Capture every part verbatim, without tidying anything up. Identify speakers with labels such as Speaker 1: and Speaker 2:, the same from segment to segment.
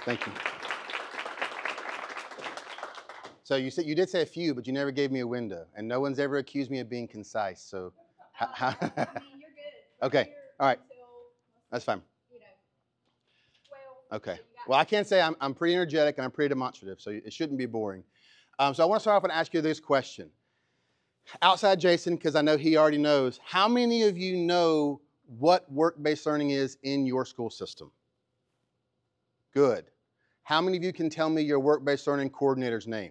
Speaker 1: Thank you. So you said you did say a few, but you never gave me a window, and no one's ever accused me of being concise. So, how, how
Speaker 2: I mean, you're good. We're
Speaker 1: okay,
Speaker 2: here
Speaker 1: all right,
Speaker 2: until,
Speaker 1: that's fine.
Speaker 2: you know, twelve.
Speaker 1: Okay.
Speaker 2: So you got
Speaker 1: Well, I can't say I'm I'm pretty energetic and I'm pretty demonstrative, so it shouldn't be boring. Um, so I want to start off and ask you this question. Outside Jason, because I know he already knows, how many of you know what work-based learning is in your school system? Good. How many of you can tell me your work-based learning coordinator's name?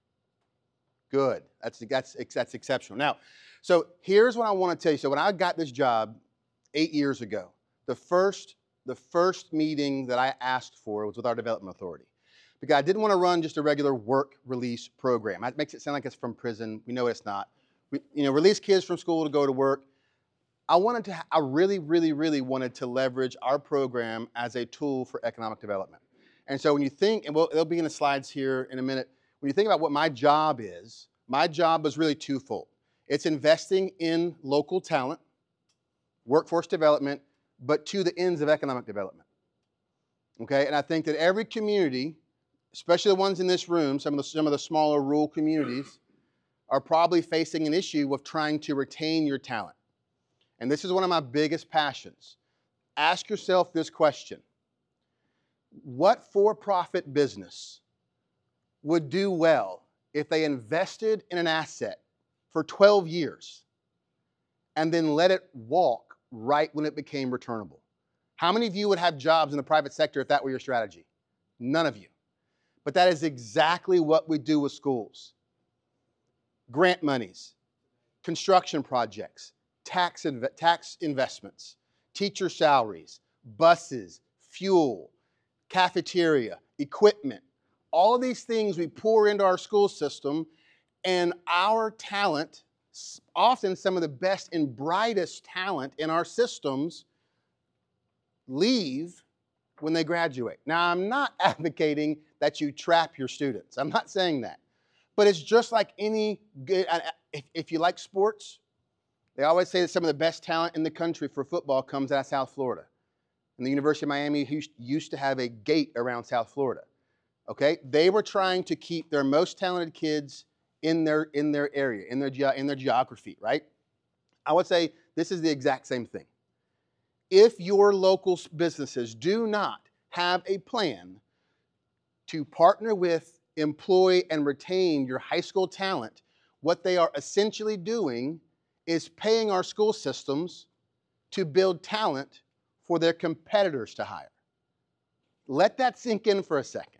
Speaker 1: Good. That's, that's, that's exceptional. Now, so here's what I want to tell you. So when I got this job eight years ago, the first, the first meeting that I asked for was with our development authority. Because I didn't want to run just a regular work release program. That makes it sound like it's from prison. We know it's not. We, you know, release kids from school to go to work. I wanted to, I really, really, really wanted to leverage our program as a tool for economic development. And so when you think, and we'll, it'll be in the slides here in a minute, when you think about what my job is, my job is really twofold. It's investing in local talent, workforce development, but to the ends of economic development. Okay, and I think that every community, especially the ones in this room, some of the, some of the smaller rural communities, are probably facing an issue of trying to retain your talent. And this is one of my biggest passions. Ask yourself this question. What for-profit business would do well if they invested in an asset for twelve years and then let it walk right when it became returnable? How many of you would have jobs in the private sector if that were your strategy? None of you. But that is exactly what we do with schools. Grant monies, construction projects, tax, inv- tax investments, teacher salaries, buses, fuel, cafeteria, equipment. All of these things we pour into our school system, and our talent, often some of the best and brightest talent in our systems, leave when they graduate. Now, I'm not advocating that you trap your students. I'm not saying that. But it's just like any good, if, if you like sports, they always say that some of the best talent in the country for football comes out of South Florida. And the University of Miami used to have a gate around South Florida. Okay? They were trying to keep their most talented kids in their, in their area, in their, ge- in their geography, right? I would say this is the exact same thing. If your local businesses do not have a plan to partner with, employ, and retain your high school talent, what they are essentially doing is paying our school systems to build talent for their competitors to hire. Let that sink in for a second.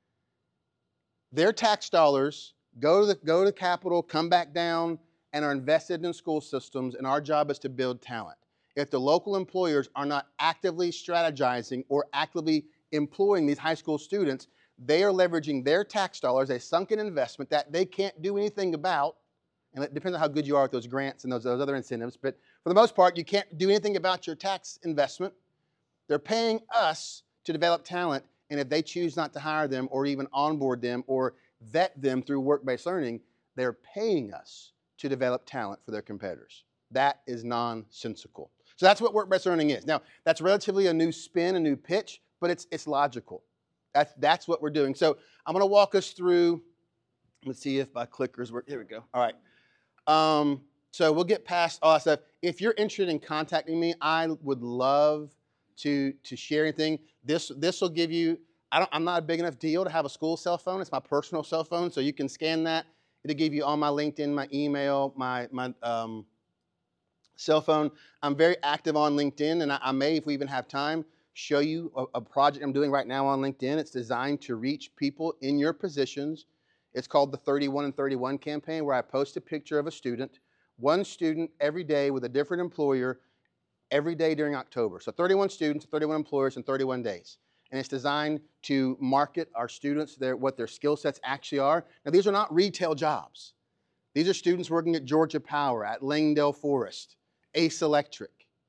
Speaker 1: Their tax dollars go to the, go to capital, come back down, and are invested in school systems, and our job is to build talent. If the local employers are not actively strategizing or actively employing these high school students, they are leveraging their tax dollars, a sunken investment that they can't do anything about, and it depends on how good you are with those grants and those, those other incentives, but for the most part, you can't do anything about your tax investment. They're paying us to develop talent, and if they choose not to hire them or even onboard them or vet them through work-based learning, they're paying us to develop talent for their competitors. That is nonsensical. So that's what work-based learning is. Now, that's relatively a new spin, a new pitch, but it's, it's logical. That's, that's what we're doing. So I'm going to walk us through, let's see if my clickers work. Here we go. All right. Um, so we'll get past all that stuff. If you're interested in contacting me, I would love to, to share anything. This, this will give you, I don't, I'm not a big enough deal to have a school cell phone. It's my personal cell phone, so you can scan that. It'll give you all my LinkedIn, my email, my, my um, cell phone. I'm very active on LinkedIn, and I, I may, if we even have time, show you a, a project I'm doing right now on LinkedIn. It's designed to reach people in your positions. It's called the thirty-one and thirty-one campaign, where I post a picture of a student, one student every day with a different employer every day during October. So thirty-one students, thirty-one employers in thirty-one days. And it's designed to market our students, their, what their skill sets actually are. Now, these are not retail jobs. These are students working at Georgia Power, at Langdale Forest, Ace Electric,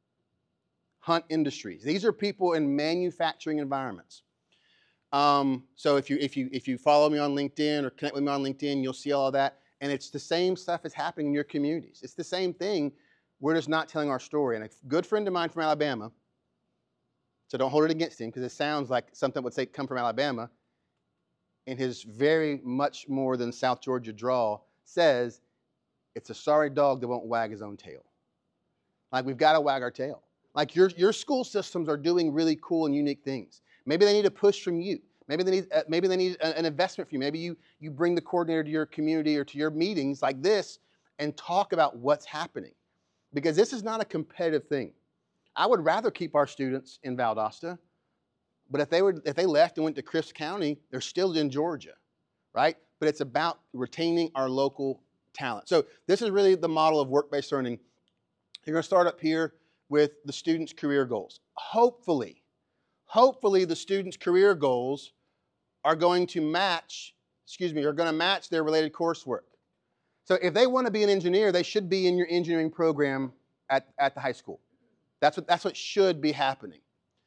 Speaker 1: Hunt Industries. These are people in manufacturing environments. Um, so if you, if, you, if you follow me on LinkedIn or connect with me on LinkedIn, you'll see all of that. And it's the same stuff that's happening in your communities. It's the same thing. We're just not telling our story. And a good friend of mine from Alabama so don't hold it against him because it sounds like something that would say come from Alabama. In his very much more than South Georgia drawl, says it's a sorry dog that won't wag his own tail. Like, we've got to wag our tail. Like, your, your school systems are doing really cool and unique things. Maybe they need a push from you. Maybe they need, uh, maybe they need a, an investment from you. Maybe you, you bring the coordinator to your community or to your meetings like this and talk about what's happening. Because this is not a competitive thing. I would rather keep our students in Valdosta, but if they were, if they left and went to Crisp County, they're still in Georgia, right? But it's about retaining our local talent. So this is really the model of work-based learning. You're going to start up here with the students' career goals. Hopefully, hopefully the students' career goals are going to match, excuse me, are going to match their related coursework. So if they want to be an engineer, they should be in your engineering program at, at the high school. That's what, that's what should be happening.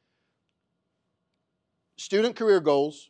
Speaker 1: Student career goals,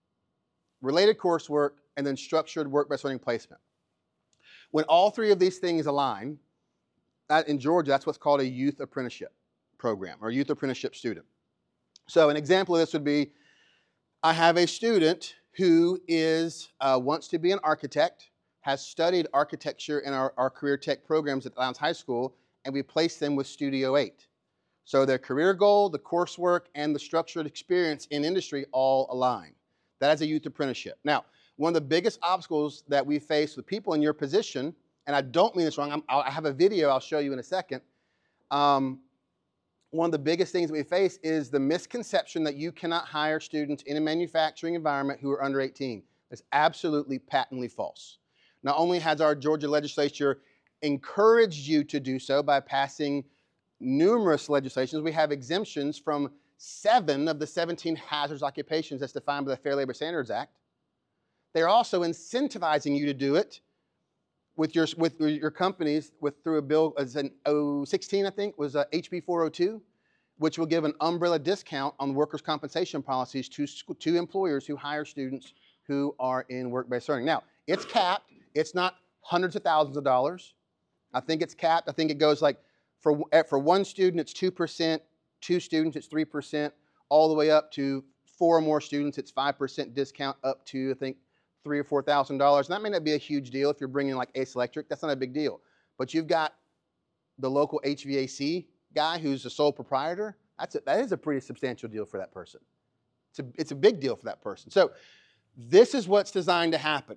Speaker 1: related coursework, and then structured work-based learning placement. When all three of these things align, that in Georgia, that's what's called a youth apprenticeship program or youth apprenticeship student. So an example of this would be, I have a student who is uh, wants to be an architect, has studied architecture in our, our career tech programs at Lowndes High School, and we place them with Studio eight. So their career goal, the coursework, and the structured experience in industry all align. That is a youth apprenticeship. Now, one of the biggest obstacles that we face with people in your position, and I don't mean this wrong, I'm, I have a video I'll show you in a second. Um, one of the biggest things that we face is the misconception that you cannot hire students in a manufacturing environment who are under eighteen. That's absolutely patently false. Not only has our Georgia legislature encouraged you to do so by passing numerous legislations, we have exemptions from seven of the seventeen hazardous occupations as defined by the Fair Labor Standards Act. They're also incentivizing you to do it with your, with your companies with, through a bill, as an oh sixteen, I think, was a H B four oh two, which will give an umbrella discount on workers' compensation policies to, to employers who hire students who are in work-based learning. Now, it's capped. It's not hundreds of thousands of dollars. I think it's capped. I think it goes like, For, for one student, it's two percent, two students, it's three percent, all the way up to four or more students, it's five percent discount up to, I think, three thousand or four thousand dollars. And that may not be a huge deal if you're bringing like Ace Electric. That's not a big deal. But you've got the local H V A C guy who's the sole proprietor. That's a, that is a pretty substantial deal for that person. It's a, it's a big deal for that person. So this is what's designed to happen.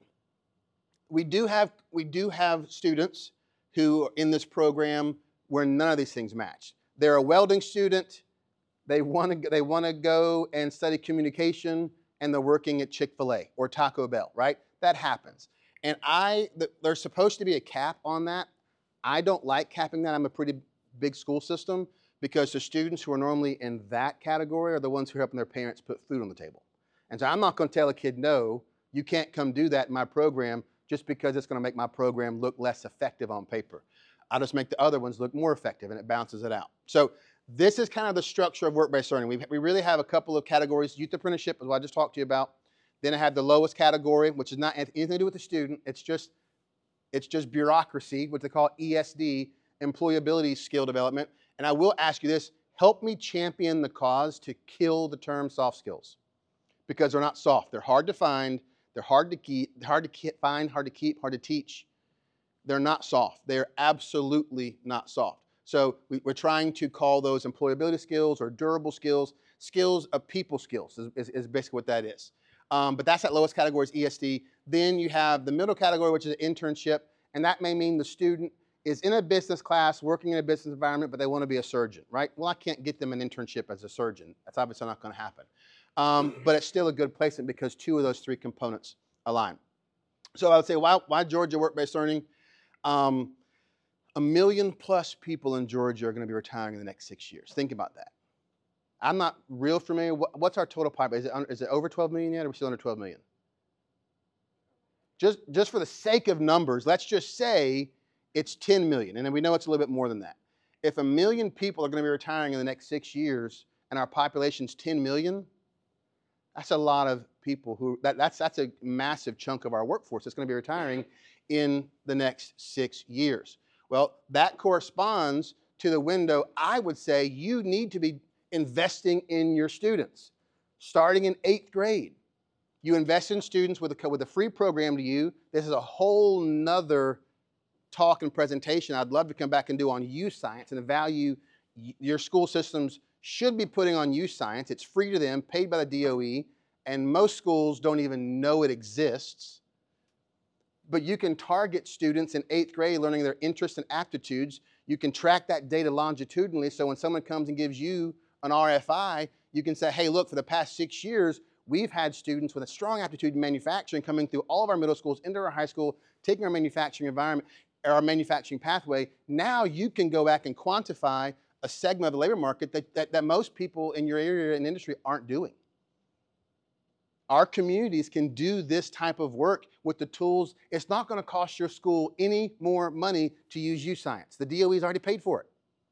Speaker 1: We do have, we do have students who are in this program where none of these things match. They're a welding student, they want to they want to go and study communication, and they're working at Chick-fil-A or Taco Bell, right? That happens. And I, the, there's supposed to be a cap on that. I don't like capping that. I'm a pretty big school system because the students who are normally in that category are the ones who are helping their parents put food on the table. And so I'm not going to tell a kid, no, you can't come do that in my program just because it's going to make my program look less effective on paper. I'll just make the other ones look more effective, and it balances it out. So this is kind of the structure of work-based learning. We, we really have a couple of categories. Youth apprenticeship is what I just talked to you about. Then I have the lowest category, which is not anything to do with the student. It's just, it's just bureaucracy, what they call E S D, employability skill development. And I will ask you this, help me champion the cause to kill the term soft skills, because they're not soft. They're hard to find. They're hard to keep, hard to find, hard to keep, hard to teach. They're not soft. They're absolutely not soft. So we, we're trying to call those employability skills or durable skills, skills of people skills is, is, is basically what that is. Um, but that's that lowest category is E S D. Then you have the middle category, which is an internship, and that may mean the student is in a business class, working in a business environment, but they want to be a surgeon, right? Well, I can't get them an internship as a surgeon. That's obviously not going to happen. Um, but it's still a good placement because two of those three components align. So I would say, why, why Georgia work-based learning? Um, a million plus people in Georgia are going to be retiring in the next six years. Think about that. I'm not real familiar. What, what's our total population? Is it, under, is it over twelve million yet, or are we still under twelve million? Just, just for the sake of numbers, let's just say it's ten million, and then we know it's a little bit more than that. If a million people are going to be retiring in the next six years, and our population's ten million, that's a lot of people who, that, that's, that's a massive chunk of our workforce that's going to be retiring in the next six years. Well, that corresponds to the window, I would say, you need to be, investing in your students. Starting in eighth grade, you invest in students with a, with a free program to you. This is a whole nother talk and presentation I'd love to come back and do on youth science and the value your school systems should be putting on youth science. It's free to them, paid by the D O E, and most schools don't even know it exists. But you can target students in eighth grade learning their interests and aptitudes. You can track that data longitudinally, so when someone comes and gives you an R F I, you can say, hey, look, for the past six years, we've had students with a strong aptitude in manufacturing coming through all of our middle schools into our high school, taking our manufacturing environment, our manufacturing pathway. Now you can go back and quantify a segment of the labor market that, that, that most people in your area and industry aren't doing. Our communities can do this type of work with the tools. It's not going to cost your school any more money to use youth science. The D O E's already paid for it.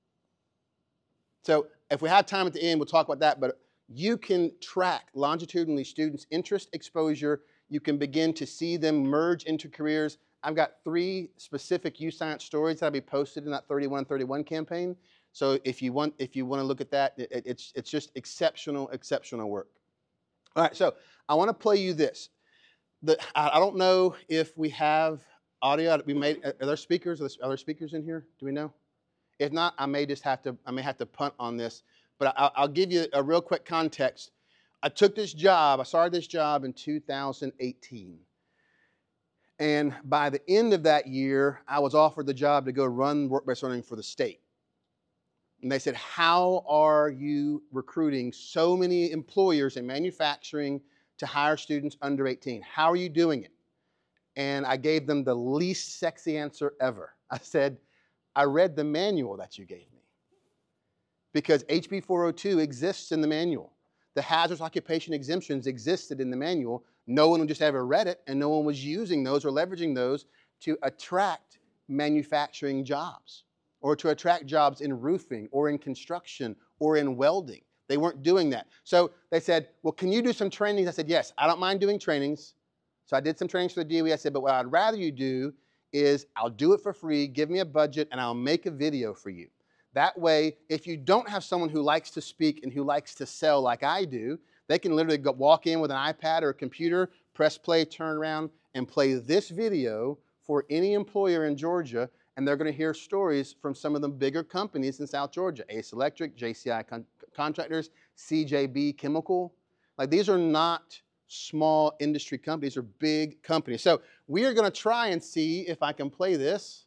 Speaker 1: So if we have time at the end, we'll talk about that, but you can track longitudinally students' interest, exposure. You can begin to see them merge into careers. I've got three specific youth science stories that'll be posted in that thirty-one thirty-one campaign. So if you want, if you want to look at that, it, it's, it's just exceptional, exceptional work. All right, so I want to play you this. The, I, I don't know if we have audio. We made, are there speakers? Are there, are there speakers in here? Do we know? If not, I may just have to, I may have to punt on this. But I, I'll give you a real quick context. I took this job, I started this job in two thousand eighteen. And by the end of that year, I was offered the job to go run work-based learning for the state. And they said, how are you recruiting so many employers in manufacturing to hire students under eighteen? How are you doing it? And I gave them the least sexy answer ever. I said, I read the manual that you gave me. Because H B four oh two exists in the manual. The hazardous occupation exemptions existed in the manual. No one just ever read it, and no one was using those or leveraging those to attract manufacturing jobs, or to attract jobs in roofing, or in construction, or in welding. They weren't doing that. So they said, well, can you do some trainings? I said, yes, I don't mind doing trainings. So I did some trainings for the D O E. I said, but what I'd rather you do is I'll do it for free, give me a budget, and I'll make a video for you. That way, if you don't have someone who likes to speak and who likes to sell like I do, they can literally go walk in with an iPad or a computer, press play, turn around, and play this video for any employer in Georgia, and they're going to hear stories from some of the bigger companies in South Georgia, Ace Electric, J C I Con Contractors, C J B Chemical. Like, these are not small industry companies, they're big companies. So we are going to try and see if I can play this.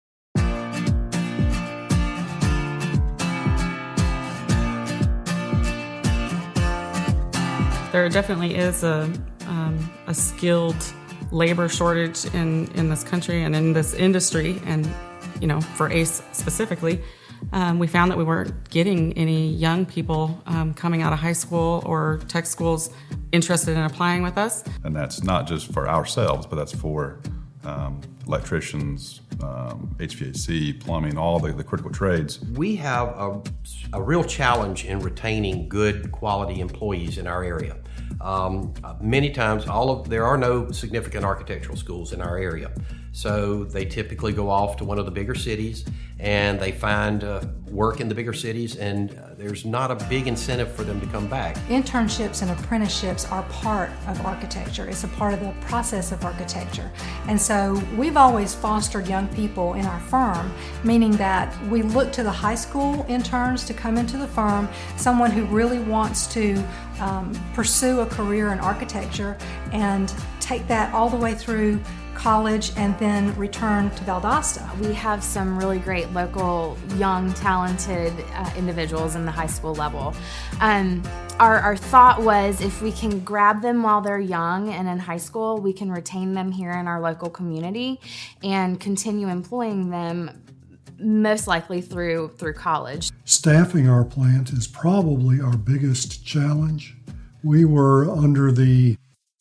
Speaker 3: There definitely is a, um, a skilled labor shortage in, in this country and in this industry, and you know, for ACE specifically. Um, we found that we weren't getting any young people um, coming out of high school or tech schools interested in applying with us.
Speaker 4: And that's not just for ourselves, but that's for um, electricians, um, H V A C, plumbing, all the, the critical trades.
Speaker 5: We have a, a real challenge in retaining good quality employees in our area. Um, many times, all of there are no significant architectural schools in our area. So they typically go off to one of the bigger cities and they find uh, work in the bigger cities, and uh, there's not a big incentive for them to come back.
Speaker 6: Internships and apprenticeships are part of architecture. It's a part of the process of architecture. And so we've always fostered young people in our firm, meaning that we look to the high school interns to come into the firm, someone who really wants to um, pursue a career in architecture and take that all the way through college and then return to Valdosta.
Speaker 7: We have some really great local, young, talented uh, individuals in the high school level. Um, our, our thought was, if we can grab them while they're young and in high school, we can retain them here in our local community and continue employing them most likely through, through college.
Speaker 8: Staffing our plant is probably our biggest challenge. We were under the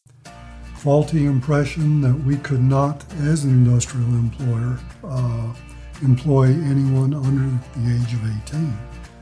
Speaker 8: faulty impression that we could not, as an industrial employer, uh, employ anyone under the age of eighteen.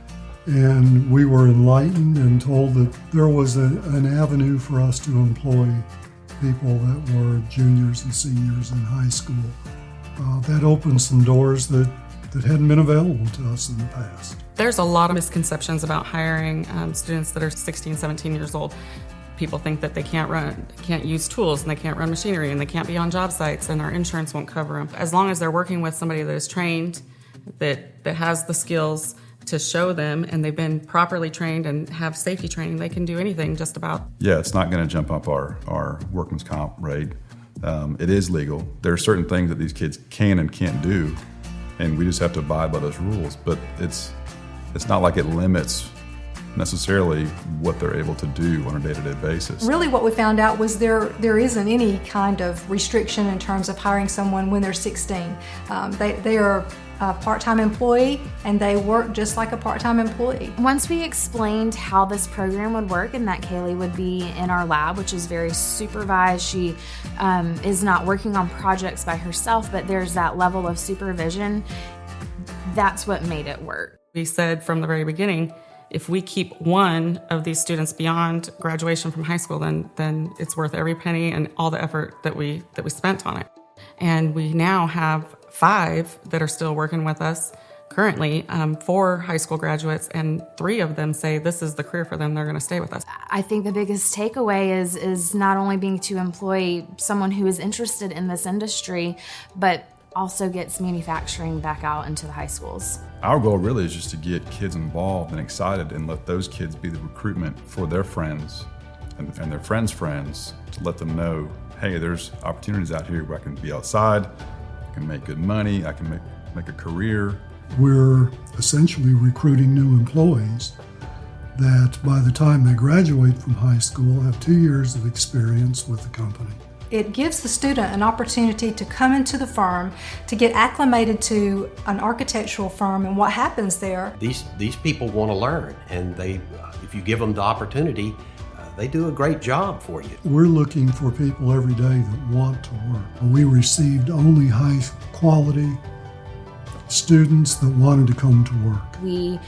Speaker 8: And we were enlightened and told that there was a, an avenue for us to employ people that were juniors and seniors in high school. Uh, that opened some doors that, that hadn't been available to us in the past.
Speaker 3: There's a lot of misconceptions about hiring um, students that are sixteen, seventeen years old. People think that they can't run, can't use tools, and they can't run machinery, and they can't be on job sites, and our insurance won't cover them. As long as they're working with somebody that is trained, that that has the skills to show them, and they've been properly trained and have safety training, they can do anything just about.
Speaker 4: Yeah, it's not going to jump up our, our workman's comp rate. Um, it is legal. There are certain things that these kids can and can't do, and we just have to abide by those rules. But it's it's not like it limits necessarily what they're able to do on a day-to-day basis.
Speaker 6: Really what we found out was there there isn't any kind of restriction in terms of hiring someone when they're sixteen. Um, they, they are a part-time employee and they work just like a part-time employee.
Speaker 7: Once we explained how this program would work and that Kaylee would be in our lab, which is very supervised, she um, is not working on projects by herself, but there's that level of supervision, that's what made it work.
Speaker 3: We said from the very beginning, if we keep one of these students beyond graduation from high school, then then it's worth every penny and all the effort that we that we spent on it. And we now have five that are still working with us currently, um, four high school graduates, and three of them say this is the career for them, they're going to stay with us.
Speaker 7: I think the biggest takeaway is is not only being to employ someone who is interested in this industry, but also gets manufacturing back out into the high schools.
Speaker 4: Our goal really is just to get kids involved and excited and let those kids be the recruitment for their friends and, and their friends' friends to let them know, hey, there's opportunities out here where I can be outside, I can make good money, I can make, make a career.
Speaker 8: We're essentially recruiting new employees that by the time they graduate from high school have two years of experience with the company.
Speaker 6: It gives the student an opportunity to come into the firm, to get acclimated to an architectural firm and what happens there.
Speaker 5: These these people want to learn, and they, if you give them the opportunity, uh, they do a great job for you.
Speaker 8: We're looking for people every day that want to work. We received only high quality students that wanted to come to work.
Speaker 7: We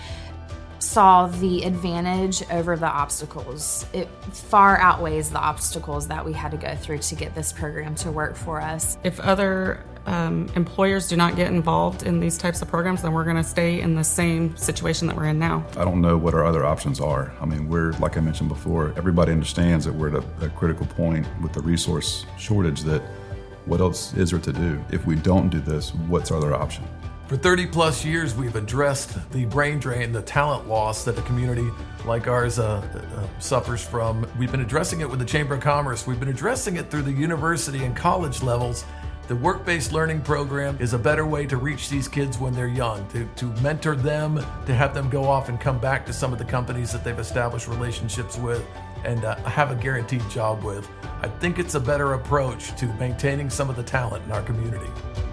Speaker 7: saw the advantage over the obstacles. It far outweighs the obstacles that we had to go through to get this program to work for us.
Speaker 3: If other um, employers do not get involved in these types of programs, then we're going to stay in the same situation that we're in now.
Speaker 4: I don't know what our other options are. I mean, we're, like I mentioned before, everybody understands that we're at a, a critical point with the resource shortage that what else is there to do? If we don't do this, what's our other option?
Speaker 9: For thirty plus years, we've addressed the brain drain, the talent loss that a community like ours uh, uh, suffers from. We've been addressing it with the Chamber of Commerce. We've been addressing it through the university and college levels. The work-based learning program is a better way to reach these kids when they're young, to, to mentor them, to have them go off and come back to some of the companies that they've established relationships with and uh, have a guaranteed job with. I think it's a better approach to maintaining some of the talent in our community.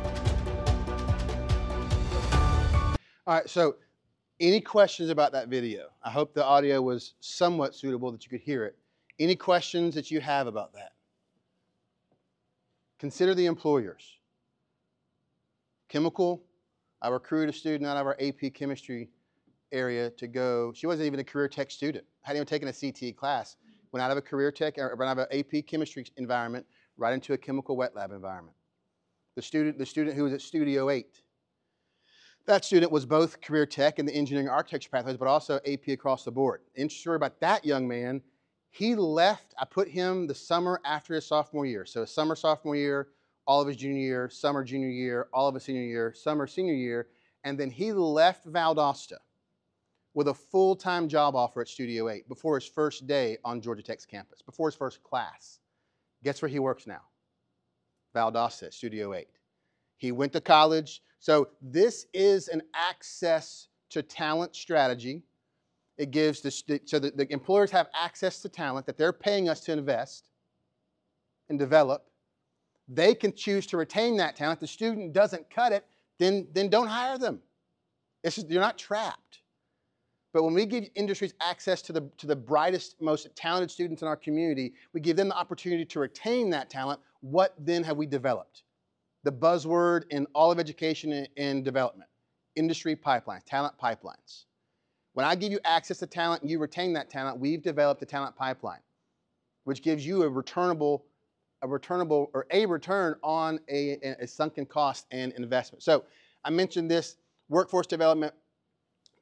Speaker 1: All right, so any questions about that video? I hope the audio was somewhat suitable that you could hear it. Any questions that you have about that? Consider the employers. Chemical, I recruited a student out of our A P chemistry area to go. She wasn't even a career tech student. Hadn't even taken a C T E class. Went out of a career tech, or went out of an A P chemistry environment right into a chemical wet lab environment. The student, the student who was at Studio eight. That student was both career tech and the engineering architecture pathways, but also A P across the board. Interesting story about that young man. He left, I put him the summer after his sophomore year. So summer sophomore year, all of his junior year, summer junior year, all of his senior year, summer senior year, and then he left Valdosta with a full-time job offer at Studio eight before his first day on Georgia Tech's campus, before his first class. Guess where he works now? Valdosta, Studio eight. He went to college. So this is an access to talent strategy. It gives the, so that the employers have access to talent that they're paying us to invest and develop. They can choose to retain that talent. The student doesn't cut it, then, then don't hire them. It's just, you're not trapped. But when we give industries access to the, to the brightest, most talented students in our community, we give them the opportunity to retain that talent. What then have we developed? The buzzword in all of education and development, industry pipelines, talent pipelines. When I give you access to talent and you retain that talent, we've developed a talent pipeline, which gives you a returnable, a returnable or a return on a, a sunken cost and investment. So I mentioned this workforce development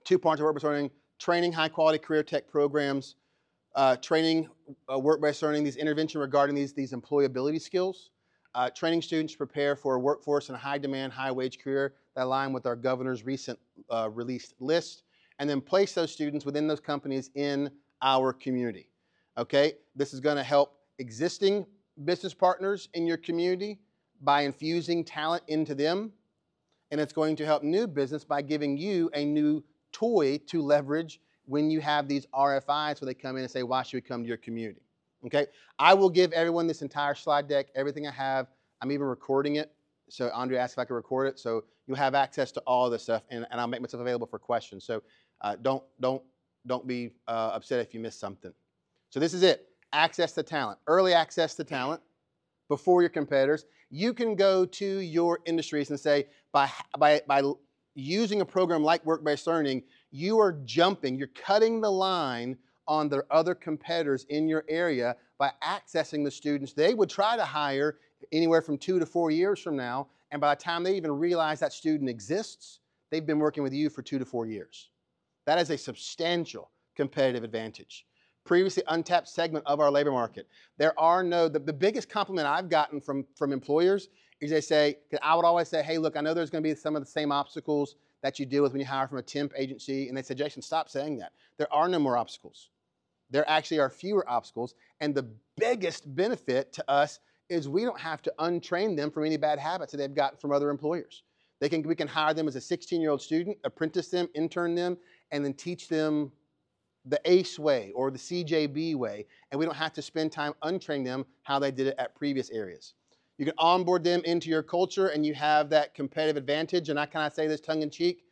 Speaker 1: two parts of work-based learning: training high-quality career tech programs, uh, training uh, work-based learning, these intervention regarding these, these employability skills, uh, training students to prepare for a workforce in a high-demand, high-wage career that align with our governor's recent uh, released list, and then place those students within those companies in our community. Okay, this is going to help existing business partners in your community by infusing talent into them, and it's going to help new business by giving you a new toy to leverage when you have these R F Is where they come in and say, why should we come to your community? Okay, I will give everyone this entire slide deck, everything I have. I'm even recording it. So Andre asked if I could record it. So you'll have access to all of this stuff, and, and I'll make myself available for questions. So uh, don't, don't, don't be uh, upset if you miss something. So this is it. Access to talent, early access to talent before your competitors. You can go to your industries and say, by, by, by using a program like work-based learning, you are jumping, you're cutting the line on the other competitors in your area by accessing the students they would try to hire anywhere from two to four years from now, and by the time they even realize that student exists, they've been working with you for two to four years. That is a substantial competitive advantage. Previously untapped segment of our labor market. There are no, the, the biggest compliment I've gotten from, from employers is they say, I would always say, hey, look, I know there's going to be some of the same obstacles that you deal with when you hire from a temp agency. And they said, Jason, stop saying that. There are no more obstacles. There actually are fewer obstacles. And the biggest benefit to us is we don't have to untrain them from any bad habits that they've gotten from other employers. They can, we can hire them as a sixteen-year-old student, apprentice them, intern them, and then teach them the ACE way or the C J B way, and we don't have to spend time untraining them how they did it at previous areas. You can onboard them into your culture, and you have that competitive advantage. And I kind of say this tongue-in-cheek.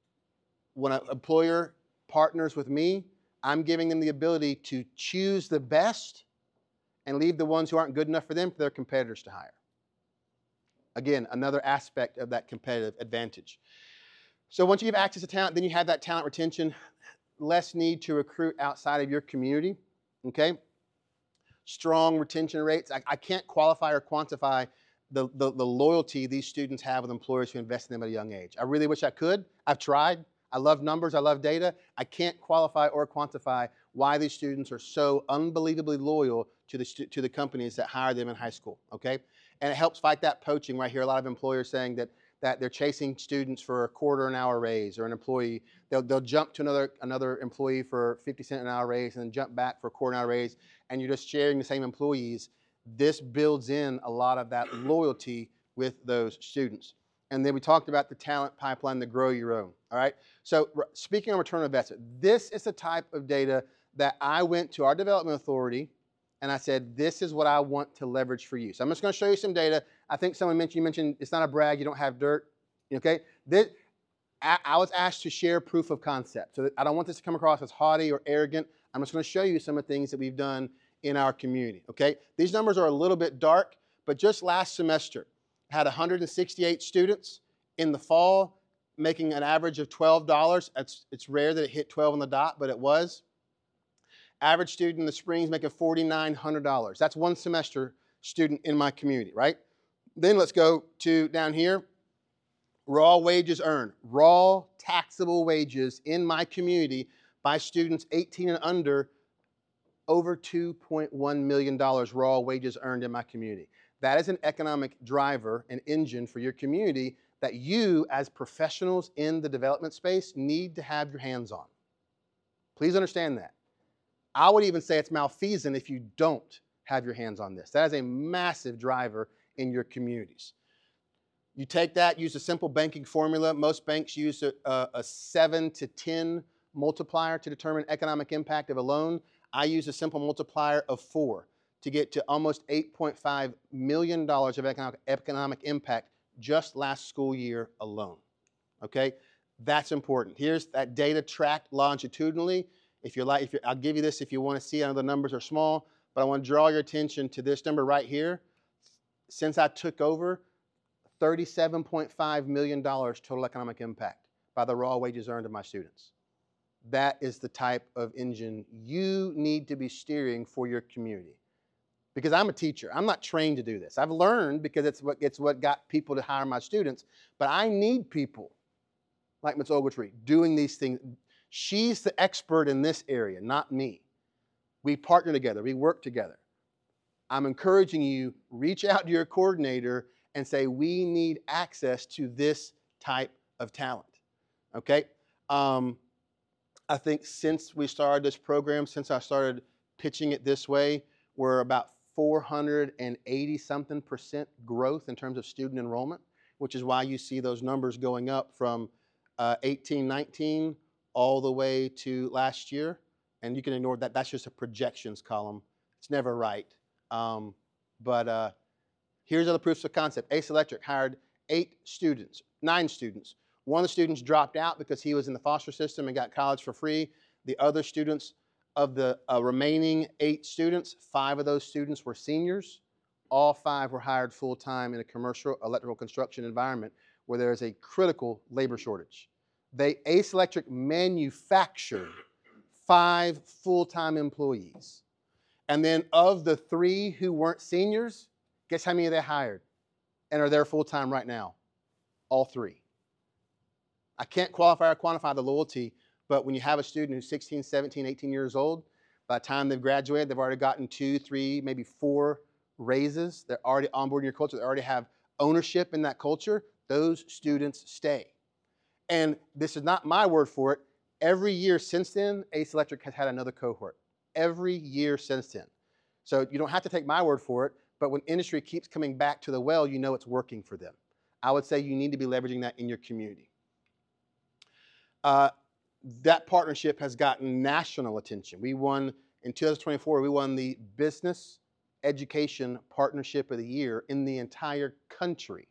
Speaker 1: When an employer partners with me, I'm giving them the ability to choose the best and leave the ones who aren't good enough for them for their competitors to hire. Again, another aspect of that competitive advantage. So once you have access to talent, then you have that talent retention. Less need to recruit outside of your community, okay? Strong retention rates. I, I can't qualify or quantify the, the, the loyalty these students have with employers who invest in them at a young age. I really wish I could. I've tried. I love numbers. I love data. I can't qualify or quantify why these students are so unbelievably loyal to the, to the companies that hire them in high school, okay? And it helps fight that poaching right here. A lot of employers saying that that they're chasing students for a quarter an hour raise, or an employee, they'll, they'll jump to another, another employee for fifty cent an hour raise and then jump back for a quarter an hour raise, and you're just sharing the same employees. This builds in a lot of that loyalty with those students. And then we talked about the talent pipeline, the grow your own, all right? So speaking of return on investment, this is the type of data that I went to our development authority and I said, this is what I want to leverage for you. So I'm just going to show you some data. I think someone mentioned, you mentioned it's not a brag, you don't have dirt, okay? This, I, I was asked to share proof of concept. So I don't want this to come across as haughty or arrogant. I'm just going to show you some of the things that we've done in our community, okay? These numbers are a little bit dark, but just last semester, I had one hundred sixty-eight students in the fall making an average of twelve dollars. It's, it's rare that it hit twelve on the dot, but it was. Average student in the spring is making four thousand nine hundred dollars. That's one semester student in my community, right? Then let's go to down here, raw wages earned. Raw taxable wages in my community by students eighteen and under, over two point one million dollars raw wages earned in my community. That is an economic driver, an engine for your community that you as professionals in the development space need to have your hands on. Please understand that. I would even say it's malfeasant if you don't have your hands on this. That is a massive driver in your communities. You take that, use a simple banking formula. Most banks use a, a, a seven to ten multiplier to determine economic impact of a loan. I use a simple multiplier of four to get to almost eight point five million dollars of economic, economic impact just last school year alone, okay? That's important. Here's that data tracked longitudinally. If you're like, if you're, I'll give you this if you want to see. I know the numbers are small, but I want to draw your attention to this number right here. Since I took over, thirty-seven point five million dollars total economic impact by the raw wages earned of my students. That is the type of engine you need to be steering for your community. Because I'm a teacher. I'm not trained to do this. I've learned because it's what, it's what got people to hire my students, but I need people like Miz Ogletree, doing these things. She's the expert in this area, not me. We partner together. We work together. I'm encouraging you, reach out to your coordinator and say, we need access to this type of talent, okay? Um, I think since we started this program, since I started pitching it this way, we're about four hundred eighty something percent growth in terms of student enrollment, which is why you see those numbers going up from uh, eighteen, nineteen all the way to last year. And you can ignore that. That's just a projections column. It's never right. Um, but uh, here's other proofs of concept. Ace Electric hired eight students, nine students. One of the students dropped out because he was in the foster system and got college for free. The other students, of the uh, remaining eight students, five of those students were seniors. All five were hired full-time in a commercial electrical construction environment where there is a critical labor shortage. They, Ace Electric manufactured five full-time employees. And then of the three who weren't seniors, guess how many they hired and are there full-time right now? All three. I can't qualify or quantify the loyalty, but when you have a student who's sixteen, seventeen, eighteen years old, by the time they've graduated, they've already gotten two, three, maybe four raises. They're already on board in your culture. They already have ownership in that culture. Those students stay. And this is not my word for it. Every year since then, Ace Electric has had another cohort. Every year since then. So you don't have to take my word for it, but when industry keeps coming back to the well, you know it's working for them. I would say you need to be leveraging that in your community. Uh, that partnership has gotten national attention. We won, in two thousand twenty-four, we won the Business Education Partnership of the Year in the entire country.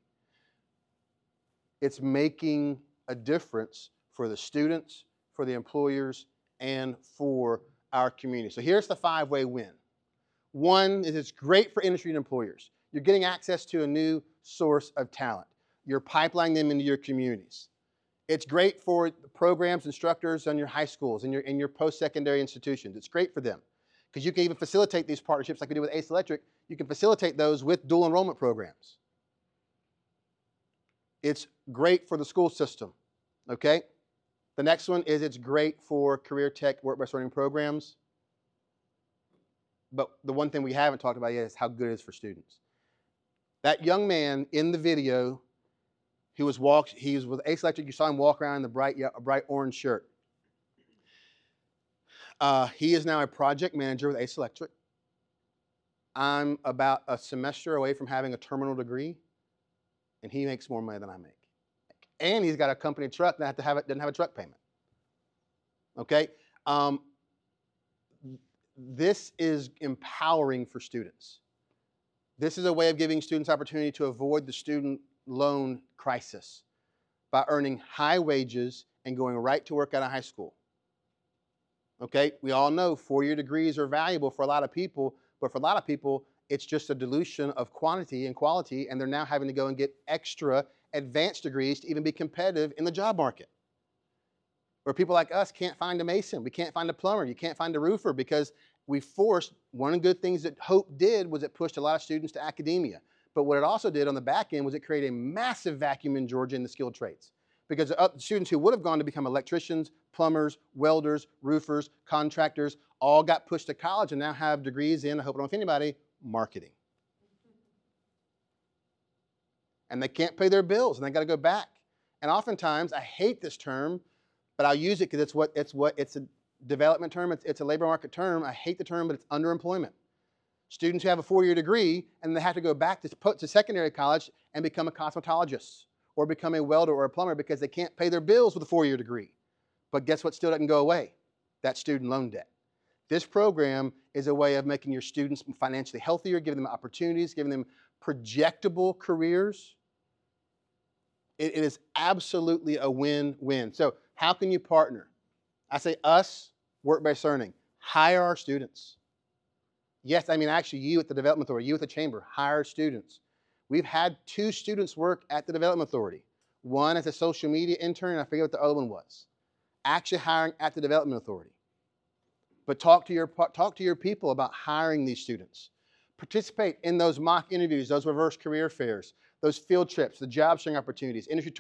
Speaker 1: It's making a difference for the students, for the employers, and for our community. So here's the five-way win. One is it's great for industry and employers. You're getting access to a new source of talent. You're pipelining them into your communities. It's great for the programs, instructors on your high schools and your, in your post-secondary institutions. It's great for them because you can even facilitate these partnerships like we do with Ace Electric. You can facilitate those with dual enrollment programs. It's great for the school system, okay? The next one is it's great for career tech work-based learning programs. But the one thing we haven't talked about yet is how good it is for students. That young man in the video who was walked, he was with Ace Electric, you saw him walk around in the bright, bright orange shirt. Uh, he is now a project manager with Ace Electric. I'm about a semester away from having a terminal degree, and he makes more money than I make. And he's got a company truck that have to have it, doesn't have a truck payment. Okay? Um, this is empowering for students. This is a way of giving students opportunity to avoid the student loan crisis by earning high wages and going right to work out of high school. Okay? We all know four-year degrees are valuable for a lot of people, but for a lot of people, it's just a dilution of quantity and quality, and they're now having to go and get extra advanced degrees to even be competitive in the job market. Where people like us can't find a mason, we can't find a plumber, you can't find a roofer because we forced, one of the good things that Hope did was it pushed a lot of students to academia. But what it also did on the back end was it created a massive vacuum in Georgia in the skilled trades. Because the students who would have gone to become electricians, plumbers, welders, roofers, contractors, all got pushed to college and now have degrees in, I hope I don't offend anybody, marketing. And they can't pay their bills, and they got to go back. And oftentimes, I hate this term, but I'll use it because it's what it's what it's a development term. It's, it's a labor market term. I hate the term, but it's underemployment. Students who have a four-year degree and they have to go back to, to secondary college and become a cosmetologist or become a welder or a plumber because they can't pay their bills with a four-year degree. But guess what still doesn't go away? That student loan debt. This program is a way of making your students financially healthier, giving them opportunities, giving them projectable careers. It, it is absolutely a win-win. So how can you partner? I say us, work-based learning. Hire our students. Yes, I mean actually you at the Development Authority, you at the Chamber, hire students. We've had two students work at the Development Authority. One as a social media intern, and I forget what the other one was. Actually hiring at the Development Authority. But talk to your, talk to your people about hiring these students. Participate in those mock interviews, those reverse career fairs, those field trips, the job sharing opportunities, industry tours.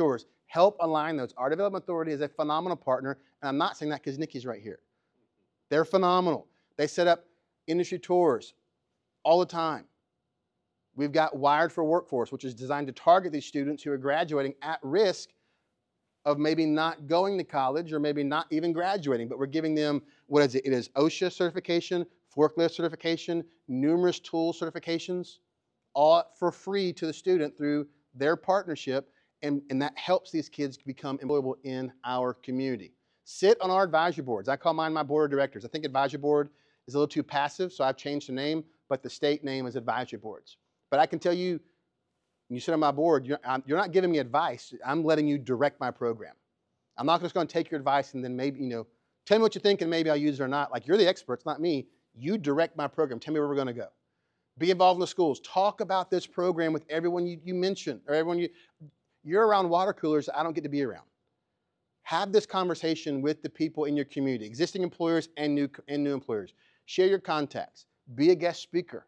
Speaker 1: help align those. Our Development Authority is a phenomenal partner, and I'm not saying that because Nikki's right here. They're phenomenal. They set up industry tours all the time. We've got Wired for Workforce, which is designed to target these students who are graduating at risk of maybe not going to college or maybe not even graduating, but we're giving them, what is it? It is OSHA certification, forklift certification, numerous tool certifications, all for free to the student through their partnership, and, and that helps these kids become employable in our community. Sit on our advisory boards. I call mine my board of directors. I think advisory board is a little too passive, so I've changed the name, but the state name is advisory boards. But I can tell you, when you sit on my board, you're, I'm, you're not giving me advice. I'm letting you direct my program. I'm not just going to take your advice and then maybe, you know, tell me what you think and maybe I'll use it or not. Like, you're the experts, not me. You direct my program. Tell me where we're going to go. Be involved in the schools. Talk about this program with everyone you, you mention, or everyone you, you're around water coolers that I don't get to be around. Have this conversation with the people in your community, existing employers and new, and new employers. Share your contacts. Be a guest speaker.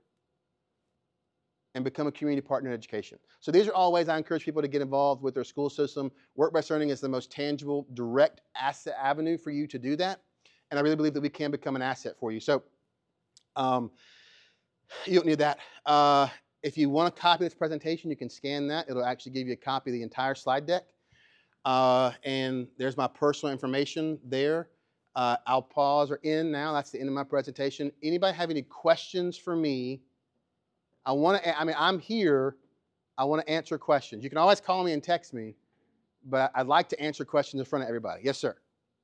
Speaker 1: And become a community partner in education. So these are all ways I encourage people to get involved with their school system. Work-based learning is the most tangible, direct asset avenue for you to do that. And I really believe that we can become an asset for you. So um, you don't need that. Uh, if you want a copy of this presentation, you can scan that. It'll actually give you a copy of the entire slide deck. Uh, and there's my personal information there. Uh, I'll pause or end now. That's the end of my presentation. Anybody have any questions for me? I want to, I mean, I'm here. I want to answer questions. You can always call me and text me, but I'd like to answer questions in front of everybody. Yes, sir.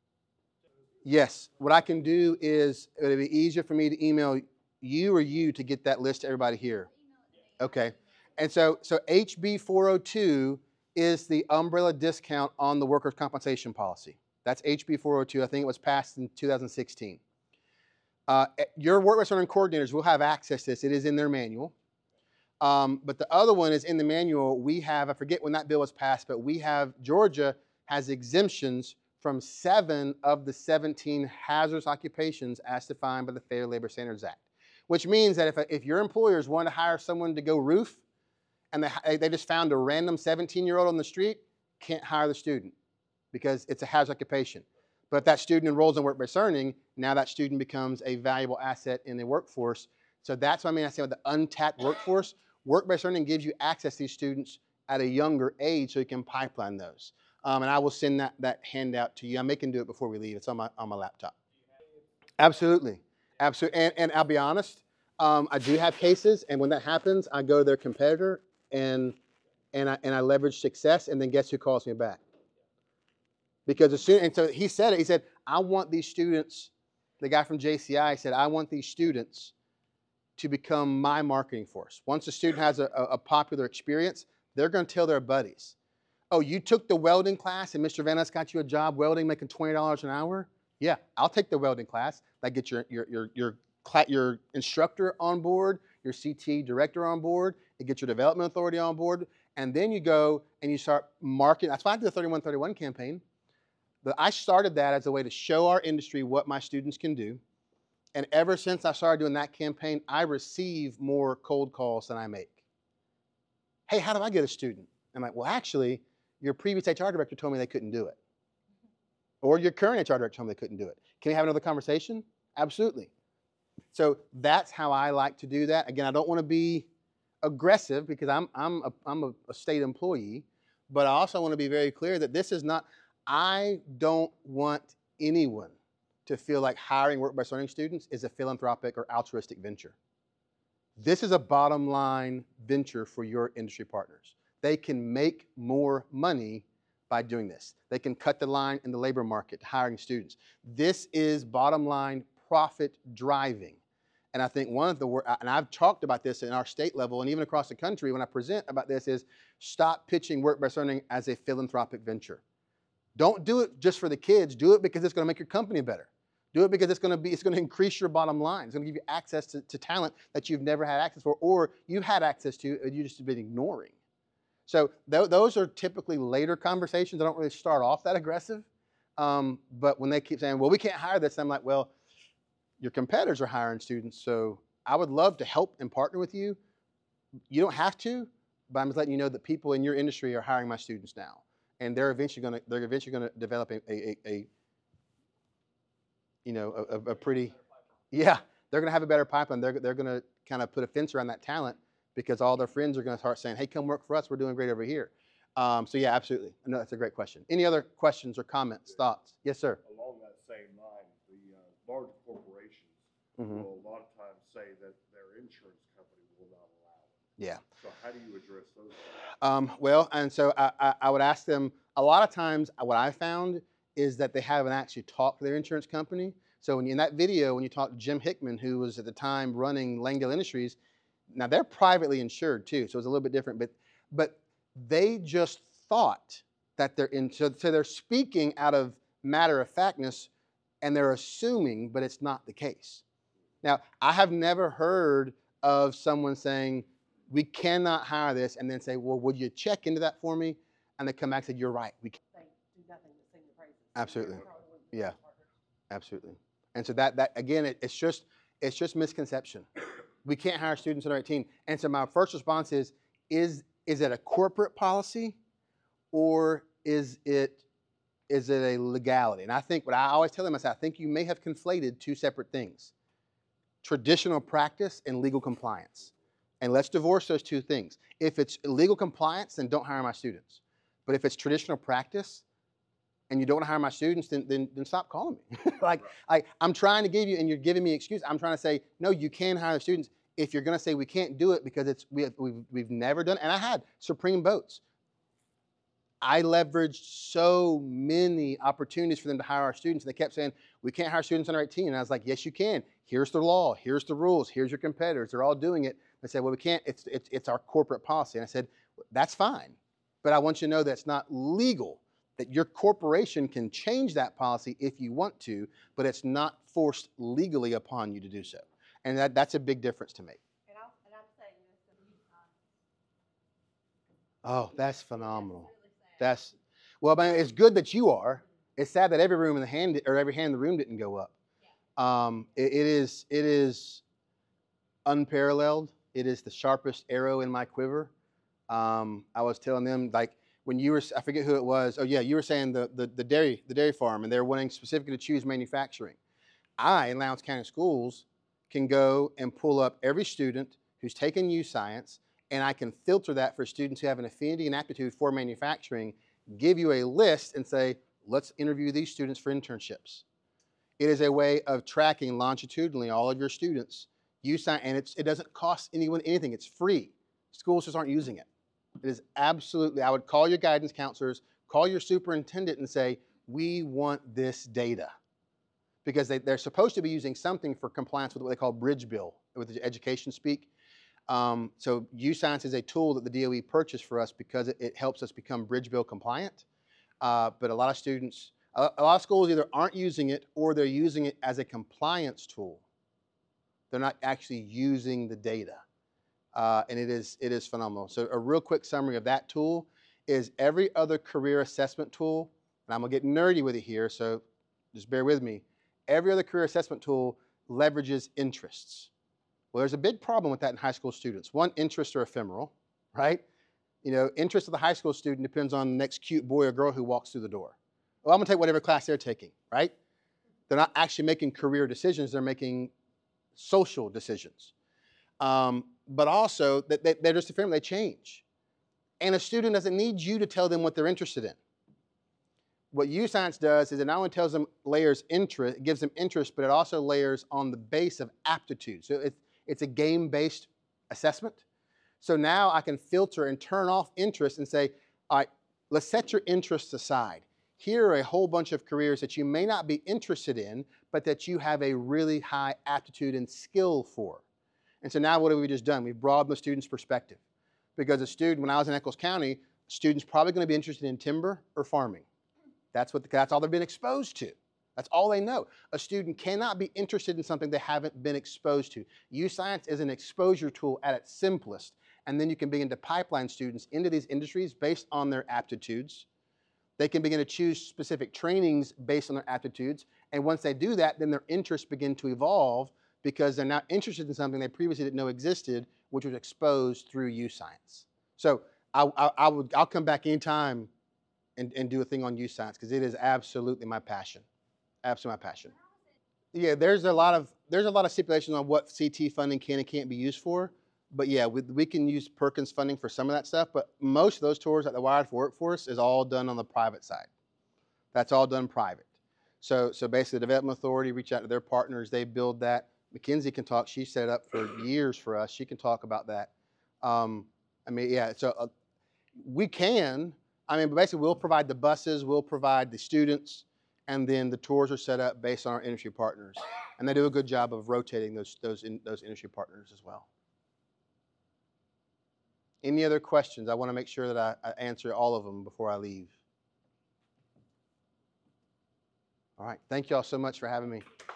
Speaker 1: Yes. What I can do is, it'll be easier for me to email you or you to get that list to everybody here. Okay. And so, so H B four oh two is the umbrella discount on the workers' compensation policy. That's H B four oh two. I think it was passed in two thousand sixteen. Uh, your work-based learning coordinators will have access to this. It is in their manual. Um, but the other one is in the manual. We have, I forget when that bill was passed, but we have, Georgia has exemptions from seven of the seventeen hazardous occupations as defined by the Fair Labor Standards Act. Which means that if, if your employers want to hire someone to go roof, and they, they just found a random seventeen-year-old on the street, can't hire the student because it's a hazardous occupation. But if that student enrolls in work-based learning, now that student becomes a valuable asset in the workforce. So that's what I mean I say with the untapped workforce. Work-based learning gives you access to these students at a younger age so you can pipeline those. Um, and I will send that, that handout to you. I may can do it before we leave. It's on my, on my laptop. Absolutely. Absolutely. And, and I'll be honest, um, I do have cases, and when that happens, I go to their competitor and, and, I, and I leverage success, and then guess who calls me back? Because as soon, and so he said it, he said, I want these students, the guy from J C I said, I want these students to become my marketing force. Once a student has a, a popular experience, they're going to tell their buddies, oh, you took the welding class and Mister Van Ness got you a job welding making twenty dollars an hour? Yeah, I'll take the welding class. That gets your, your, your, your, your instructor on board, your C T director on board, it gets your development authority on board, and then you go and you start marketing. That's why I did the thirty-one thirty-one campaign. But I started that as a way to show our industry what my students can do. And ever since I started doing that campaign, I receive more cold calls than I make. Hey, how do I get a student? I'm like, well, actually, your previous H R director told me they couldn't do it. Or your current H R director told me they couldn't do it. Can we have another conversation? Absolutely. So that's how I like to do that. Again, I don't want to be aggressive because I'm, I'm, a, I'm a, a state employee, but I also want to be very clear that this is not, I don't want anyone to feel like hiring work-based learning students is a philanthropic or altruistic venture. This is a bottom line venture for your industry partners. They can make more money by doing this. They can cut the line in the labor market hiring students. This is bottom line profit driving. And I think one of the, and I've talked about this in our state level and even across the country when I present about this, is stop pitching work-based learning as a philanthropic venture. Don't do it just for the kids. Do it because it's going to make your company better. Do it because it's going to be, it's going to increase your bottom line. It's going to give you access to, to talent that you've never had access for, or you've had access to and you just have been ignoring. So th those are typically later conversations. I don't really start off that aggressive. Um, but when they keep saying, well, we can't hire this, I'm like, well, your competitors are hiring students, so I would love to help and partner with you. You don't have to, but I'm just letting you know that people in your industry are hiring my students now. and they're eventually going to they're eventually going to develop a, a, a, a you know a, a pretty yeah they're going to have a better pipeline. They're they're going to kind of put a fence around that talent because all their friends are going to start saying, "Hey, come work for us. We're doing great over here." Um, so yeah, absolutely. No, that's a great question. Any other questions or comments, thoughts? Yes, sir.
Speaker 10: Along that same line, the uh, large corporations
Speaker 1: Mm-hmm.
Speaker 10: will a lot of times say that their insurance company will not allow it.
Speaker 1: Yeah.
Speaker 10: So how do you address those things?
Speaker 1: Um, well, and so I, I, I would ask them, a lot of times what I found is that they haven't actually talked to their insurance company. So when you, in that video, when you talk to Jim Hickman, who was at the time running Langdale Industries, now they're privately insured too, so it's a little bit different, but but they just thought that they're in, so, so they're speaking out of matter of factness and they're assuming, but it's not the case. Now, I have never heard of someone saying, we cannot hire this, and then say, well, would you check into that for me? And they come back and say, you're right. We can. Absolutely. Yeah, absolutely. And so that, that again, it, it's just it's just misconception. We can't hire students on our team. And so my first response is, is, is it a corporate policy or is it, is it a legality? And I think what I always tell them is I think you may have conflated two separate things, traditional practice and legal compliance. And let's divorce those two things. If it's legal compliance, then don't hire my students. But if it's traditional practice and you don't want to hire my students, then, then, then stop calling me. like, I, I'm trying to give you, and you're giving me excuse. I'm trying to say, no, you can hire students. If you're going to say we can't do it because it's we have, we've, we've never done it. And I had Supreme Boats. I leveraged so many opportunities for them to hire our students. And they kept saying, we can't hire students under eighteen. And I was like, yes, you can. Here's the law. Here's the rules. Here's your competitors. They're all doing it. They said, well, we can't. It's, it's, it's our corporate policy. And I said, that's fine. But I want you to know that it's not legal, that your corporation can change that policy if you want to, but it's not forced legally upon you to do so. And that, that's a big difference to me.
Speaker 2: And, I'll, and I'm saying this to you.
Speaker 1: Oh, that's phenomenal. That's, well, man, it's good that you are. It's sad that every room in the hand, or every hand in the room didn't go up. Um, it, it is, it is unparalleled. It is the sharpest arrow in my quiver. Um, I was telling them, like, when you were, I forget who it was. Oh yeah, you were saying the, the, the dairy, the dairy farm, and they're wanting specifically to choose manufacturing. I, in Lowndes County Schools, can go and pull up every student who's taken U Science, and I can filter that for students who have an affinity and aptitude for manufacturing, give you a list and say, let's interview these students for internships. It is a way of tracking longitudinally all of your students. U Science, and it's, it doesn't cost anyone anything. It's free. Schools just aren't using it. It is absolutely, I would call your guidance counselors, call your superintendent and say, we want this data. Because they, they're supposed to be using something for compliance with what they call Bridge Bill, with the education speak. Um, so U Science is a tool that the D O E purchased for us because it, it helps us become Bridge Bill compliant. Uh, but a lot of students, a, a lot of schools either aren't using it or they're using it as a compliance tool. They're not actually using the data. Uh, and it is, it is phenomenal. So a real quick summary of that tool is every other career assessment tool, and I'm going to get nerdy with it here, so just bear with me. Every other career assessment tool leverages interests. Well, there's a big problem with that in high school students. One, interests are ephemeral, right? You know, interest of the high school student depends on the next cute boy or girl who walks through the door. Well, I'm going to take whatever class they're taking, right? They're not actually making career decisions. They're making social decisions. Um, but also, that they, they're just ephemeral. They change. And a student doesn't need you to tell them what they're interested in. What U Science does is it not only tells them layers interest, it gives them interest, but it also layers on the base of aptitude. So it's, it's a game-based assessment. So now I can filter and turn off interest and say, all right, let's set your interests aside. Here are a whole bunch of careers that you may not be interested in, but that you have a really high aptitude and skill for. And so now what have we just done? We've broadened the student's perspective. Because a student, when I was in Eccles County, a student's probably going to be interested in timber or farming. That's, what the, that's all they've been exposed to. That's all they know. A student cannot be interested in something they haven't been exposed to. U Science is an exposure tool at its simplest, and then you can begin to pipeline students into these industries based on their aptitudes. They can begin to choose specific trainings based on their aptitudes, and once they do that, then their interests begin to evolve because they're now interested in something they previously didn't know existed, which was exposed through U Science. So I, I, I would, I'll come back anytime and, and do a thing on youth science because it is absolutely my passion. Absolutely my passion. Yeah, there's a lot of there's a lot of stipulations on what C T funding can and can't be used for. But yeah, we, we can use Perkins funding for some of that stuff. But most of those tours at the Wired for Workforce is all done on the private side. That's all done private. So so basically, the Development Authority reach out to their partners. They build that. Mackenzie can talk. She set it up for years for us. She can talk about that. Um, I mean, yeah. So uh, we can. I mean, basically, we'll provide the buses. We'll provide the students. And then the tours are set up based on our industry partners, and they do a good job of rotating those those in, those industry partners as well. Any other questions? I want to make sure that I, I answer all of them before I leave. All right, thank you all so much for having me.